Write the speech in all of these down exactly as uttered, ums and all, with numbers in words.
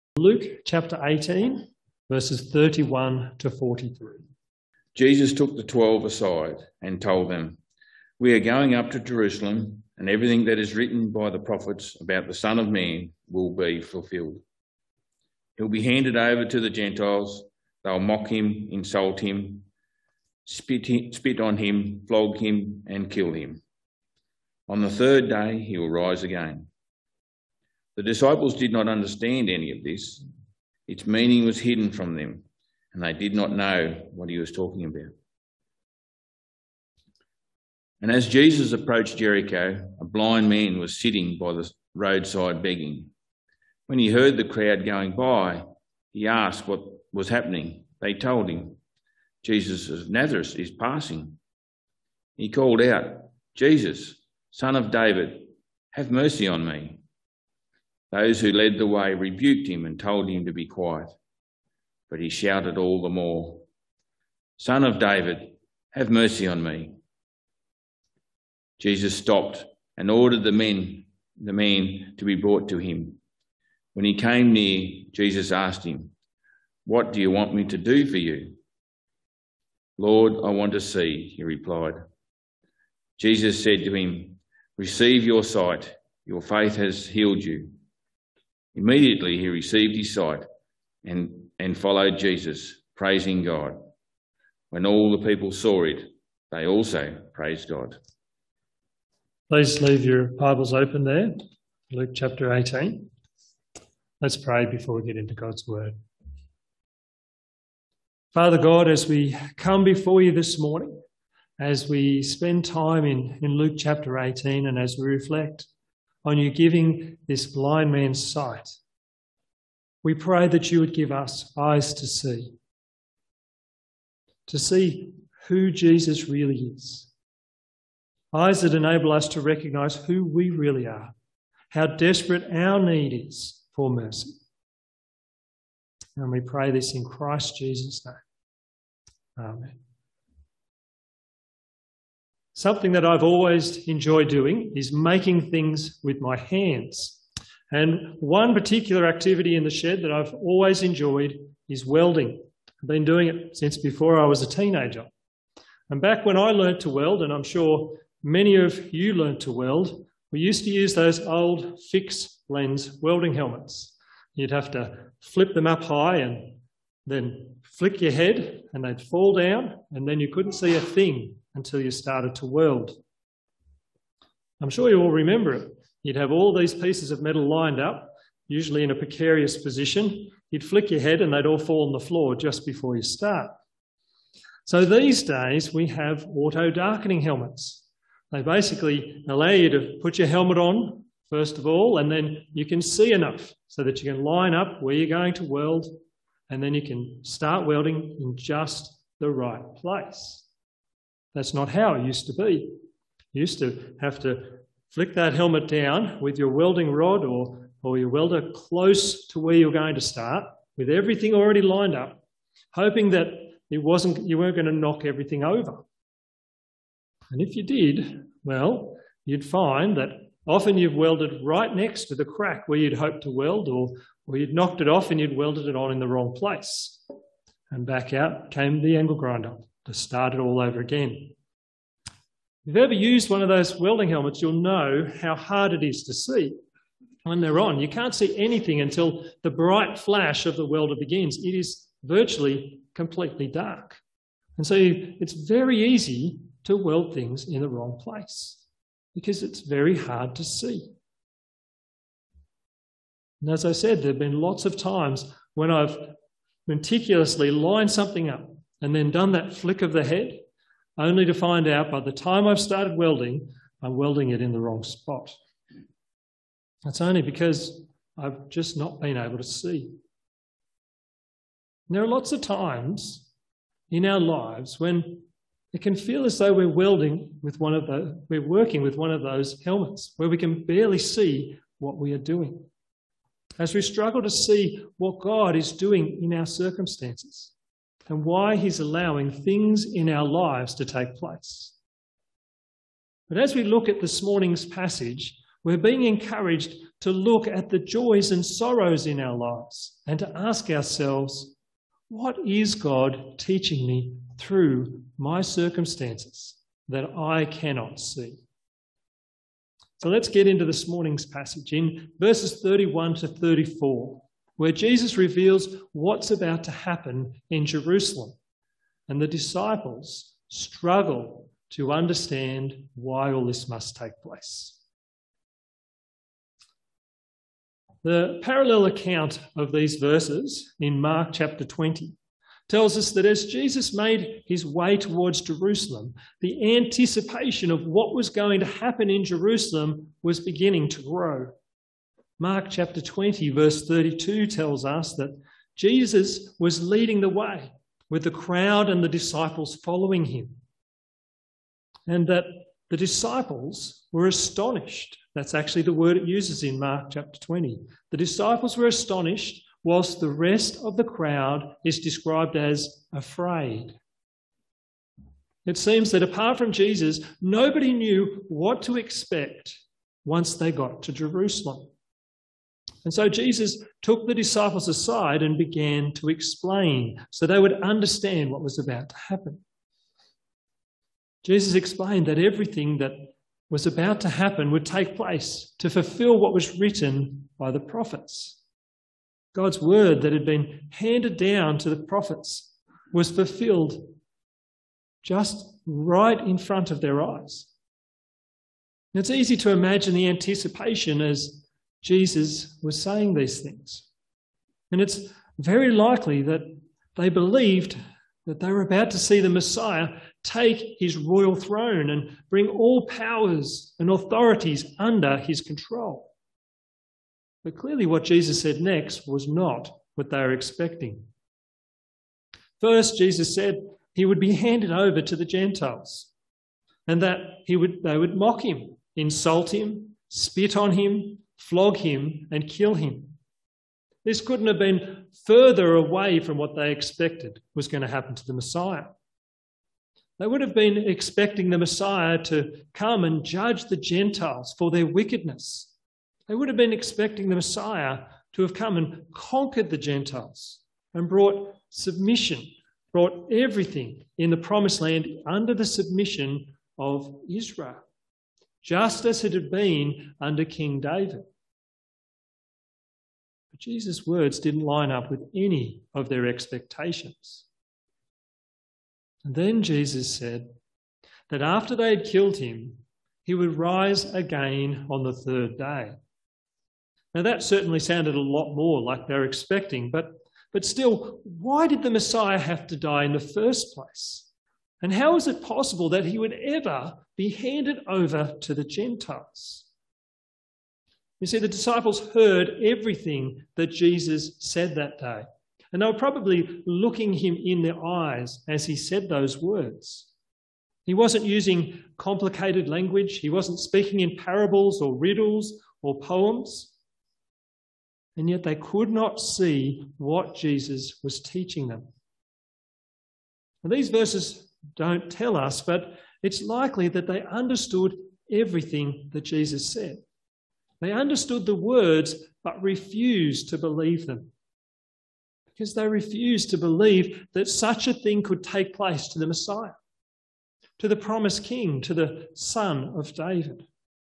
Luke chapter eighteen, verses thirty-one to forty-three. Jesus took the twelve aside and told them, "We are going up to Jerusalem, and everything that is written by the prophets about the Son of Man will be fulfilled. He'll be handed over to the Gentiles. They'll mock him, insult him, spit, him, spit on him, flog him, and kill him. On the third day, he will rise again." The disciples did not understand any of this. Its meaning was hidden from them, and they did not know what he was talking about. And as Jesus approached Jericho, a blind man was sitting by the roadside begging. When he heard the crowd going by, he asked what was happening. They told him, "Jesus of Nazareth is passing." He called out, "Jesus, Son of David, have mercy on me." Those who led the way rebuked him and told him to be quiet. But he shouted all the more, "Son of David, have mercy on me." Jesus stopped and ordered the men, the man to be brought to him. When he came near, Jesus asked him, "What do you want me to do for you?" "Lord, I want to see," he replied. Jesus said to him, "Receive your sight. Your faith has healed you." Immediately he received his sight and, and followed Jesus, praising God. When all the people saw it, they also praised God. Please leave your Bibles open there, Luke chapter eighteen. Let's pray before we get into God's word. Father God, as we come before you this morning, as we spend time in, in Luke chapter eighteen, and as we reflect on you giving this blind man sight, we pray that you would give us eyes to see, to see who Jesus really is, eyes that enable us to recognise who we really are, how desperate our need is for mercy. And we pray this in Christ Jesus' name. Amen. Something that I've always enjoyed doing is making things with my hands. And one particular activity in the shed that I've always enjoyed is welding. I've been doing it since before I was a teenager. And back when I learnt to weld, and I'm sure many of you learnt to weld, we used to use those old fixed lens welding helmets. You'd have to flip them up high and then flick your head and they'd fall down, and then you couldn't see a thing until you started to weld. I'm sure you all remember it. You'd have all these pieces of metal lined up, usually in a precarious position. You'd flick your head and they'd all fall on the floor just before you start. So these days we have auto darkening helmets. They basically allow you to put your helmet on, first of all, and then you can see enough so that you can line up where you're going to weld, and then you can start welding in just the right place. That's not how it used to be. You used to have to flick that helmet down with your welding rod or, or your welder close to where you're going to start, with everything already lined up, hoping that it wasn't, you weren't going to knock everything over. And if you did, well, you'd find that often you've welded right next to the crack where you'd hoped to weld, or, or you'd knocked it off and you'd welded it on in the wrong place. And back out came the angle grinder to start it all over again. If you've ever used one of those welding helmets, you'll know how hard it is to see when they're on. You can't see anything until the bright flash of the welder begins. It is virtually completely dark. And so it's very easy to weld things in the wrong place because it's very hard to see. And as I said, there have been lots of times when I've meticulously lined something up and then done that flick of the head, only to find out by the time I've started welding, I'm welding it in the wrong spot. That's only because I've just not been able to see. And there are lots of times in our lives when it can feel as though we're welding with one of the, we're working with one of those helmets where we can barely see what we are doing, as we struggle to see what God is doing in our circumstances and why he's allowing things in our lives to take place. But as we look at this morning's passage, We're being encouraged to look at the joys and sorrows in our lives and to ask ourselves, what is God teaching me through my circumstances that I cannot see? So let's get into this morning's passage in verses thirty-one to thirty-four, where Jesus reveals what's about to happen in Jerusalem, and the disciples struggle to understand why all this must take place. The parallel account of these verses in Mark chapter twenty tells us that as Jesus made his way towards Jerusalem, the anticipation of what was going to happen in Jerusalem was beginning to grow. Mark chapter twenty, verse thirty-two tells us that Jesus was leading the way with the crowd and the disciples following him, and that the disciples were astonished. That's actually the word it uses in Mark chapter twenty. The disciples were astonished, whilst the rest of the crowd is described as afraid. It seems that apart from Jesus, nobody knew what to expect once they got to Jerusalem. And so Jesus took the disciples aside and began to explain so they would understand what was about to happen. Jesus explained that everything that was about to happen would take place to fulfill what was written by the prophets. God's word that had been handed down to the prophets was fulfilled just right in front of their eyes. And it's easy to imagine the anticipation as Jesus was saying these things. And it's very likely that they believed that they were about to see the Messiah take his royal throne and bring all powers and authorities under his control. But clearly what Jesus said next was not what they were expecting. First, Jesus said he would be handed over to the Gentiles and that he would, they would mock him, insult him, spit on him, flog him, and kill him. This couldn't have been further away from what they expected was going to happen to the Messiah. They would have been expecting the Messiah to come and judge the Gentiles for their wickedness. They would have been expecting the Messiah to have come and conquered the Gentiles and brought submission, brought everything in the promised land under the submission of Israel, just as it had been under King David. But Jesus' words didn't line up with any of their expectations. And then Jesus said that after they had killed him, he would rise again on the third day. Now that certainly sounded a lot more like they were expecting, but, but still, why did the Messiah have to die in the first place? And how is it possible that he would ever be handed over to the Gentiles? You see, the disciples heard everything that Jesus said that day, and they were probably looking him in the eyes as he said those words. He wasn't using complicated language. He wasn't speaking in parables or riddles or poems. And yet they could not see what Jesus was teaching them. Now, these verses don't tell us, but it's likely that they understood everything that Jesus said. They understood the words, but refused to believe them. Because they refused to believe that such a thing could take place to the Messiah, to the promised king, to the son of David.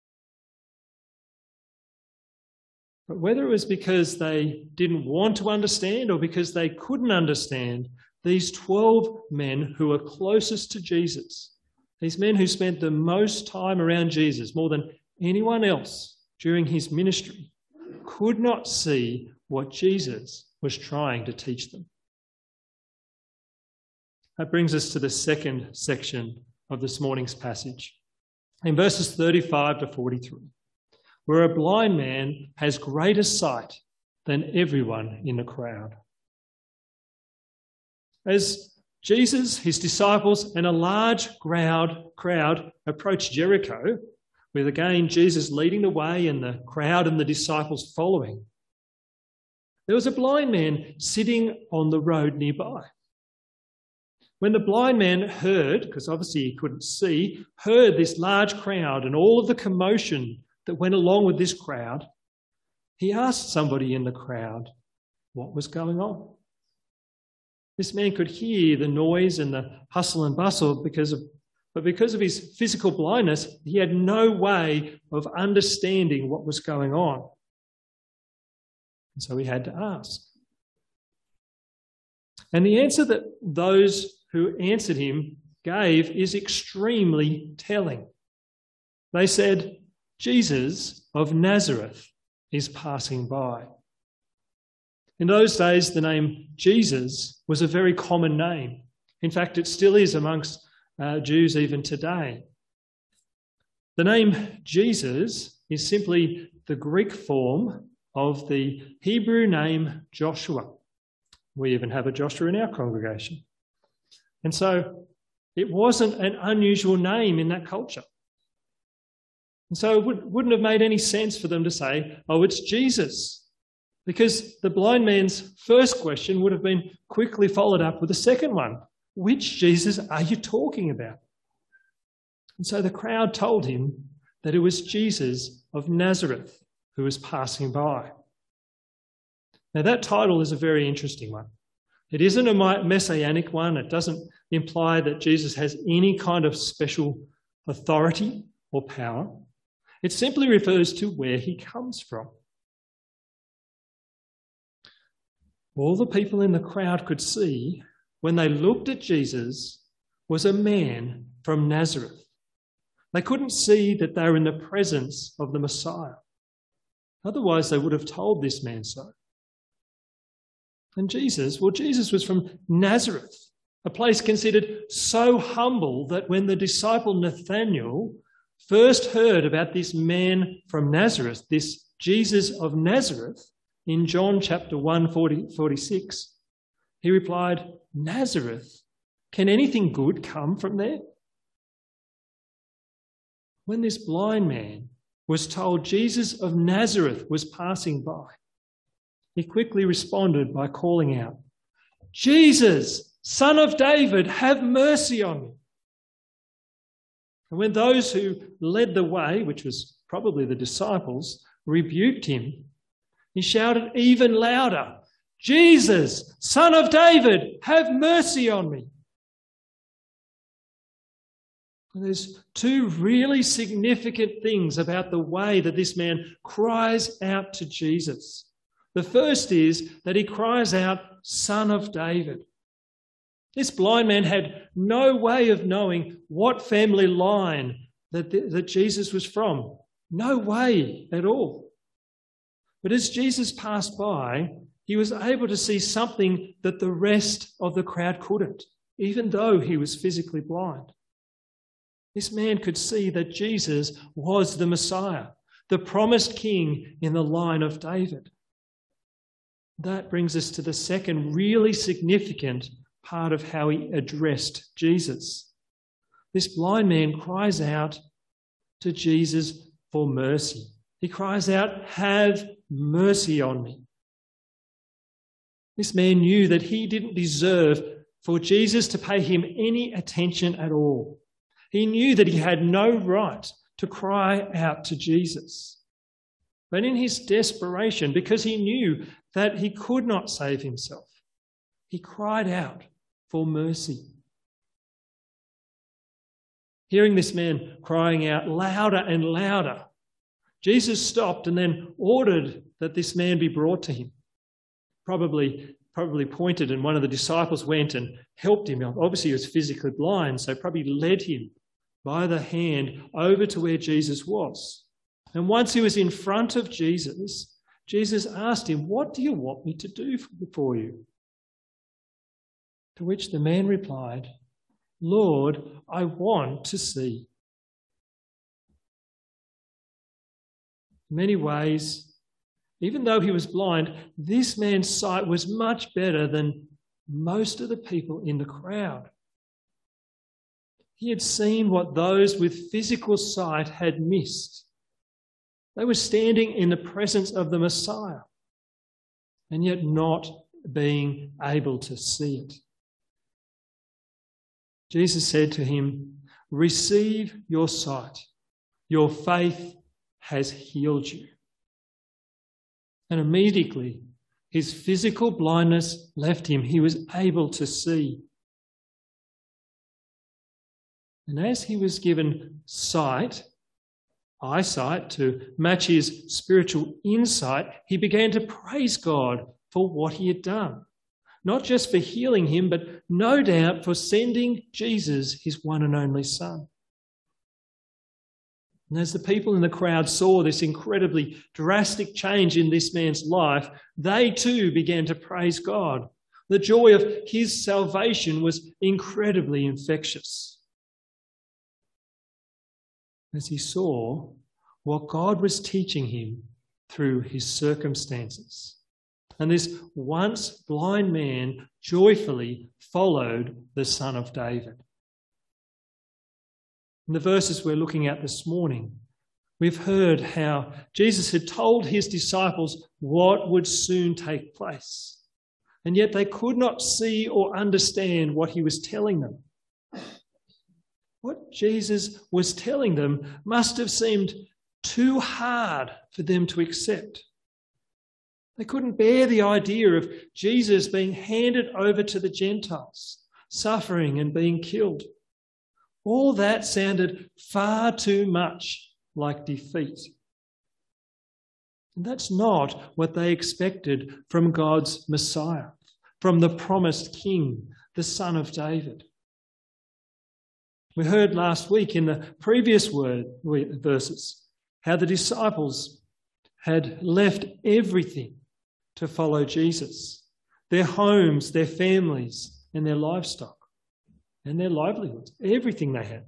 But whether it was because they didn't want to understand or because they couldn't understand, these twelve men who were closest to Jesus, these men who spent the most time around Jesus, more than anyone else during his ministry, could not see what Jesus was trying to teach them. That brings us to the second section of this morning's passage, in verses thirty-five to forty-three. Where a blind man has greater sight than everyone in the crowd. As Jesus, his disciples, and a large crowd, crowd approached Jericho, with again Jesus leading the way and the crowd and the disciples following, there was a blind man sitting on the road nearby. When the blind man heard, because obviously he couldn't see, heard this large crowd and all of the commotion that went along with this crowd, he asked somebody in the crowd what was going on. This man could hear the noise and the hustle and bustle, because of, but because of his physical blindness, he had no way of understanding what was going on. And so he had to ask. And the answer that those who answered him gave is extremely telling. They said, Jesus of Nazareth is passing by. In those days, the name Jesus was a very common name. In fact, it still is amongst uh, Jews even today. The name Jesus is simply the Greek form of the Hebrew name Joshua. We even have a Joshua in our congregation. And so it wasn't an unusual name in that culture. And so it would, wouldn't have made any sense for them to say, oh, it's Jesus. Because the blind man's first question would have been quickly followed up with a second one. Which Jesus are you talking about? And so the crowd told him that it was Jesus of Nazareth who was passing by. Now that title is a very interesting one. It isn't a messianic one. It doesn't imply that Jesus has any kind of special authority or power. It simply refers to where he comes from. All the people in the crowd could see when they looked at Jesus was a man from Nazareth. They couldn't see that they were in the presence of the Messiah. Otherwise, they would have told this man so. And Jesus, well, Jesus was from Nazareth, a place considered so humble that when the disciple Nathanael first heard about this man from Nazareth, this Jesus of Nazareth, in John chapter one, forty, forty-six, he replied, Nazareth, can anything good come from there? When this blind man was told Jesus of Nazareth was passing by, he quickly responded by calling out, Jesus, Son of David, have mercy on me. And when those who led the way, which was probably the disciples, rebuked him, he shouted even louder, Jesus, Son of David, have mercy on me. And there's two really significant things about the way that this man cries out to Jesus. The first is that he cries out, Son of David. This blind man had no way of knowing what family line that, that Jesus was from. No way at all. But as Jesus passed by, he was able to see something that the rest of the crowd couldn't, even though he was physically blind. This man could see that Jesus was the Messiah, the promised king in the line of David. That brings us to the second really significant part of how he addressed Jesus. This blind man cries out to Jesus for mercy. He cries out, have mercy on me. This man knew that he didn't deserve for Jesus to pay him any attention at all. He knew that he had no right to cry out to Jesus. But in his desperation, because he knew that he could not save himself, he cried out for mercy. Hearing this man crying out louder and louder, Jesus stopped and then ordered that this man be brought to him. Probably, probably pointed, and one of the disciples went and helped him. Obviously, he was physically blind, so probably led him by the hand over to where Jesus was. And once he was in front of Jesus, Jesus asked him, what do you want me to do for you? To which the man replied, Lord, I want to see. In many ways, even though he was blind, this man's sight was much better than most of the people in the crowd. He had seen what those with physical sight had missed. They were standing in the presence of the Messiah and yet not being able to see it. Jesus said to him, receive your sight. Your faith has healed you." And immediately his physical blindness left him. He was able to see. And as he was given sight, eyesight to match his spiritual insight, he began to praise God for what he had done. Not just for healing him, but no doubt for sending Jesus, his one and only Son. And as the people in the crowd saw this incredibly drastic change in this man's life, they too began to praise God. The joy of his salvation was incredibly infectious. As he saw what God was teaching him through his circumstances. And this once blind man joyfully followed the Son of David. In the verses we're looking at this morning, we've heard how Jesus had told his disciples what would soon take place, and yet they could not see or understand what he was telling them. What Jesus was telling them must have seemed too hard for them to accept. They couldn't bear the idea of Jesus being handed over to the Gentiles, suffering and being killed. All that sounded far too much like defeat. And that's not what they expected from God's Messiah, from the promised King, the Son of David. We heard last week in the previous word, verses how the disciples had left everything to follow Jesus, their homes, their families, and their livestock, and their livelihoods, everything they had.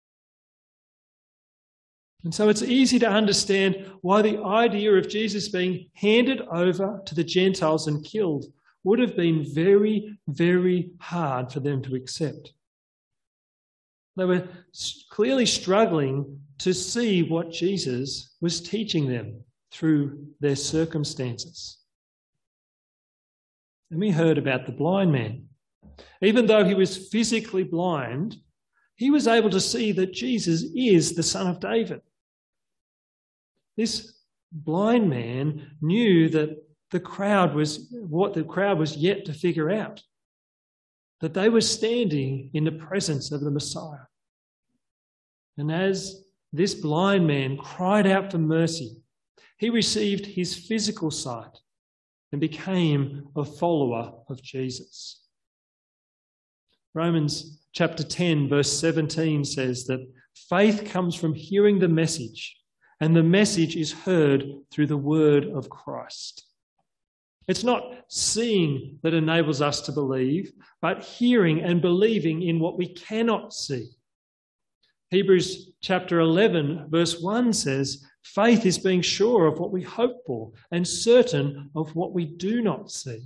And so it's easy to understand why the idea of Jesus being handed over to the Gentiles and killed would have been very, very hard for them to accept. They were clearly struggling to see what Jesus was teaching them through their circumstances. And we heard about the blind man. Even though he was physically blind, he was able to see that Jesus is the Son of David. This blind man knew that the crowd was what the crowd was yet to figure out, that they were standing in the presence of the Messiah. And as this blind man cried out for mercy, he received his physical sight and became a follower of Jesus. Romans chapter ten, verse seventeen says that faith comes from hearing the message, and the message is heard through the word of Christ. It's not seeing that enables us to believe, but hearing and believing in what we cannot see. Hebrews chapter eleven, verse one says, faith is being sure of what we hope for and certain of what we do not see.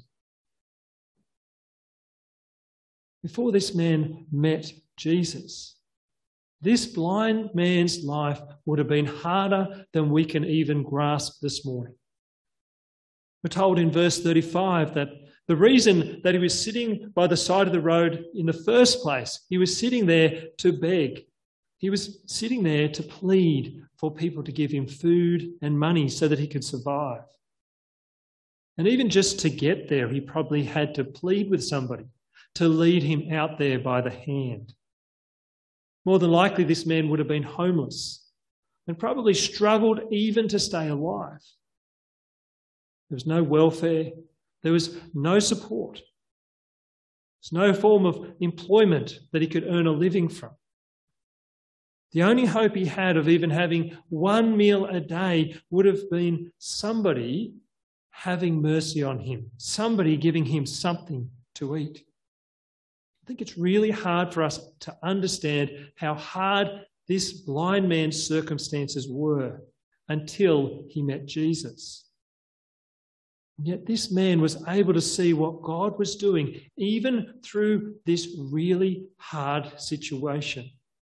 Before this man met Jesus, this blind man's life would have been harder than we can even grasp this morning. We're told in verse thirty-five that the reason that he was sitting by the side of the road in the first place, he was sitting there to beg. He was sitting there to plead for people to give him food and money so that he could survive. And even just to get there, he probably had to plead with somebody to lead him out there by the hand. More than likely, this man would have been homeless and probably struggled even to stay alive. There was no welfare. There was no support. There's no form of employment that he could earn a living from. The only hope he had of even having one meal a day would have been somebody having mercy on him, somebody giving him something to eat. I think it's really hard for us to understand how hard this blind man's circumstances were until he met Jesus. And yet this man was able to see what God was doing even through this really hard situation.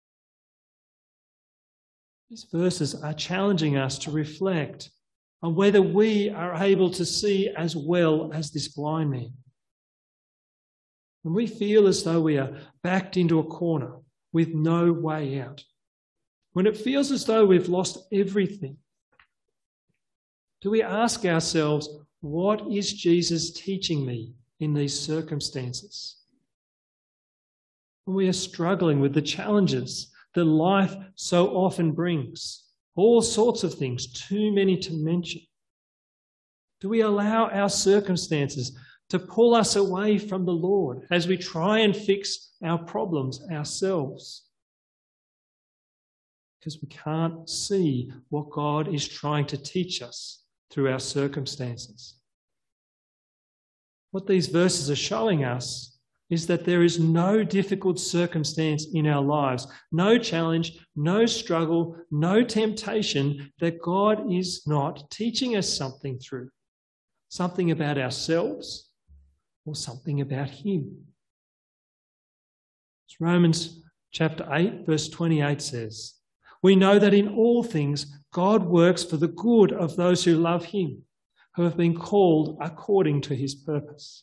These verses are challenging us to reflect on whether we are able to see as well as this blind man. When we feel as though we are backed into a corner with no way out, when it feels as though we've lost everything, Do we ask ourselves, what is Jesus teaching me in these circumstances? When we are struggling with the challenges that life so often brings, all sorts of things, too many to mention. Do we allow our circumstances to pull us away from the Lord as we try and fix our problems ourselves? Because we can't see what God is trying to teach us through our circumstances. What these verses are showing us is that there is no difficult circumstance in our lives, no challenge, no struggle, no temptation that God is not teaching us something through, something about ourselves or something about Him. As Romans chapter eight, verse twenty-eight says, "We know that in all things God works for the good of those who love Him, who have been called according to His purpose."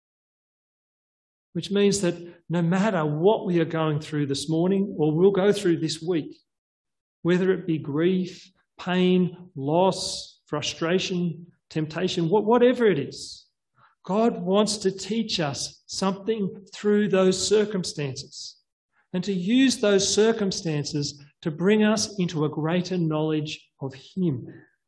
Which means that no matter what we are going through this morning or will go through this week, whether it be grief, pain, loss, frustration, temptation, whatever it is, God wants to teach us something through those circumstances and to use those circumstances to bring us into a greater knowledge of Him.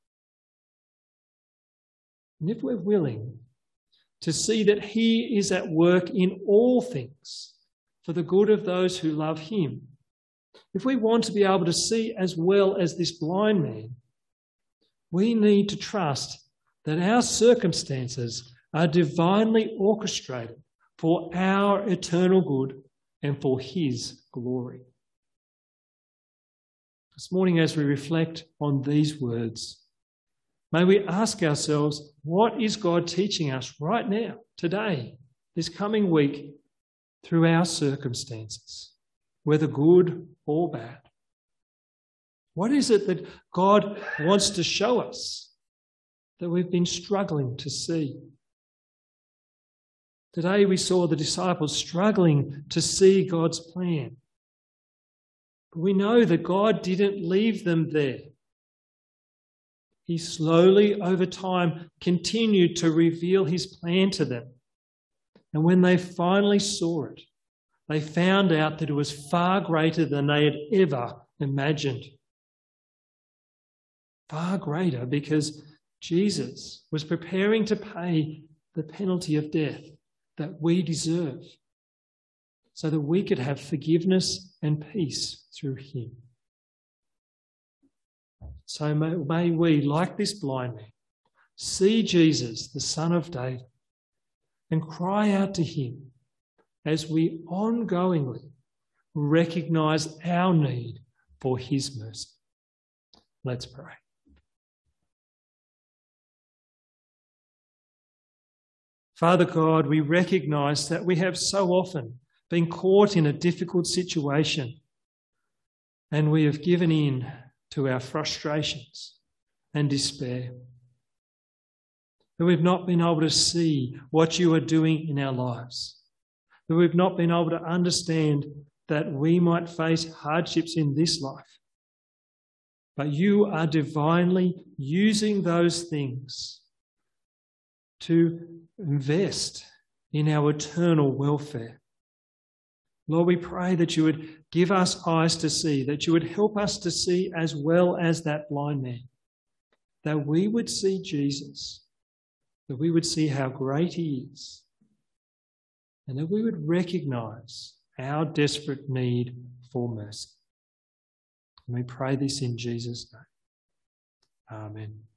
And if we're willing to see that He is at work in all things for the good of those who love Him, if we want to be able to see as well as this blind man, we need to trust that our circumstances are divinely orchestrated for our eternal good and for His glory. This morning, as we reflect on these words, may we ask ourselves, what is God teaching us right now, today, this coming week, through our circumstances, whether good or bad? What is it that God wants to show us that we've been struggling to see? Today we saw the disciples struggling to see God's plan. But we know that God didn't leave them there. He slowly, over time, continued to reveal His plan to them. And when they finally saw it, they found out that it was far greater than they had ever imagined. Far greater because Jesus was preparing to pay the penalty of death that we deserve, so that we could have forgiveness and peace through Him. So may, may we, like this blind man, see Jesus, the Son of David, and cry out to Him as we ongoingly recognise our need for His mercy. Let's pray. Father God, we recognise that we have so often been caught in a difficult situation and we have given in to our frustrations and despair. That we've not been able to see what You are doing in our lives. That we've not been able to understand that we might face hardships in this life. But You are divinely using those things to invest in our eternal welfare. Lord, we pray that You would give us eyes to see, that You would help us to see as well as that blind man, that we would see Jesus, that we would see how great He is, and that we would recognise our desperate need for mercy. And we pray this in Jesus' name. Amen.